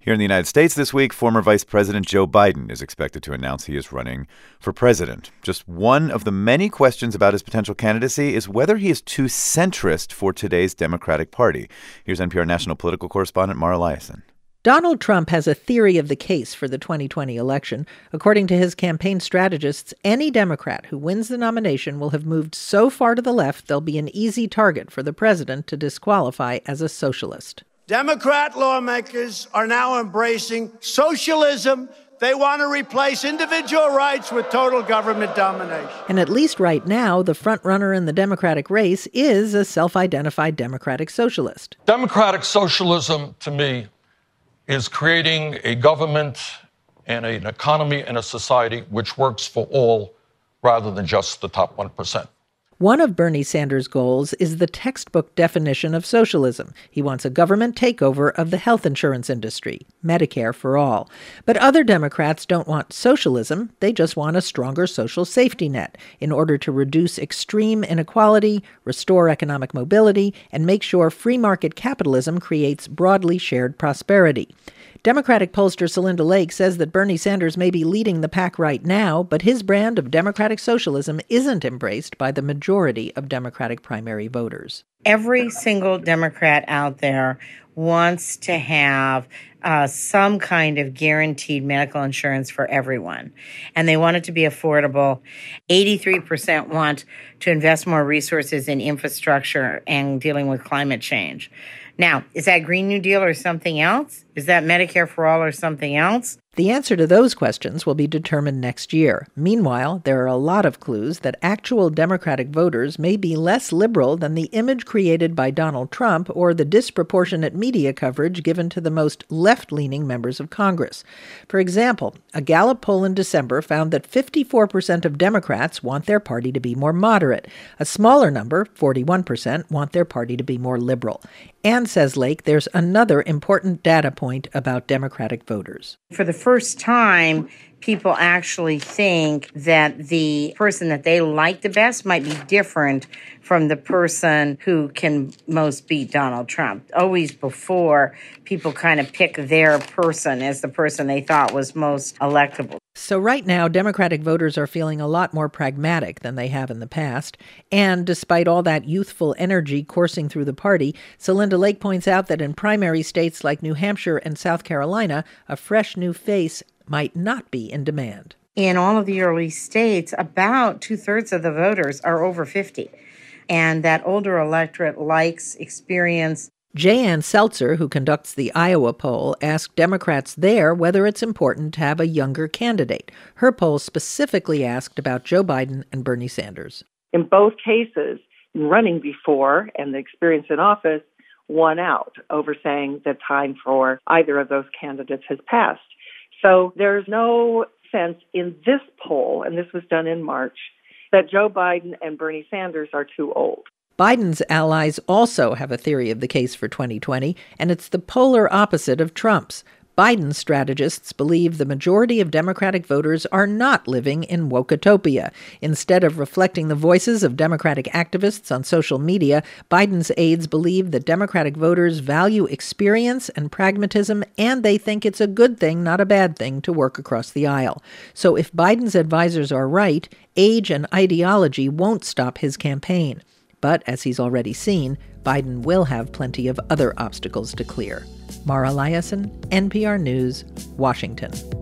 Here in the United States this week, former Vice President Joe Biden is expected to announce he is running for president. Just one of the many questions about his potential candidacy is whether he is too centrist for today's Democratic Party. Here's NPR national political correspondent Mara Liasson. Donald Trump has a theory of the case for the 2020 election. According to his campaign strategists, any Democrat who wins the nomination will have moved so far to the left they'll be an easy target for the president to disqualify as a socialist. Democrat lawmakers are now embracing socialism. They want to replace individual rights with total government domination. And at least right now, the frontrunner in the Democratic race is a self-identified democratic socialist. Democratic socialism, to me, is creating a government and an economy and a society which works for all rather than just the top 1%. One of Bernie Sanders' goals is the textbook definition of socialism. He wants a government takeover of the health insurance industry, Medicare for all. But other Democrats don't want socialism. They just want a stronger social safety net in order to reduce extreme inequality, restore economic mobility, and make sure free market capitalism creates broadly shared prosperity. Democratic pollster Celinda Lake says that Bernie Sanders may be leading the pack right now, but his brand of democratic socialism isn't embraced by the majority of Democratic primary voters. Every single Democrat out there wants to have some kind of guaranteed medical insurance for everyone, and they want it to be affordable. 83% want to invest more resources in infrastructure and dealing with climate change. Now, is that Green New Deal or something else? Is that Medicare for all or something else? The answer to those questions will be determined next year. Meanwhile, there are a lot of clues that actual Democratic voters may be less liberal than the image created by Donald Trump or the disproportionate media coverage given to the most left-leaning members of Congress. For example, a Gallup poll in December found that 54% of Democrats want their party to be more moderate. A smaller number, 41%, want their party to be more liberal. And, says Lake, there's another important data point about Democratic voters. For the first time, people actually think that the person that they like the best might be different from the person who can most beat Donald Trump. Always before, people kind of pick their person as the person they thought was most electable. So right now, Democratic voters are feeling a lot more pragmatic than they have in the past. And despite all that youthful energy coursing through the party, Celinda Lake points out that in primary states like New Hampshire and South Carolina, a fresh new face might not be in demand. In all of the early states, about 2/3 of the voters are over 50. And that older electorate likes experience. J.Ann Seltzer, who conducts the Iowa poll, asked Democrats there whether it's important to have a younger candidate. Her poll specifically asked about Joe Biden and Bernie Sanders. In both cases, running before and the experience in office won out over saying the time for either of those candidates has passed. So there's no sense in this poll, and this was done in March, that Joe Biden and Bernie Sanders are too old. Biden's allies also have a theory of the case for 2020, and it's the polar opposite of Trump's. Biden's strategists believe the majority of Democratic voters are not living in wokeitopia. Instead of reflecting the voices of Democratic activists on social media, Biden's aides believe that Democratic voters value experience and pragmatism, and they think it's a good thing, not a bad thing, to work across the aisle. So if Biden's advisors are right, age and ideology won't stop his campaign. But as he's already seen, Biden will have plenty of other obstacles to clear. Mara Liasson, NPR News, Washington.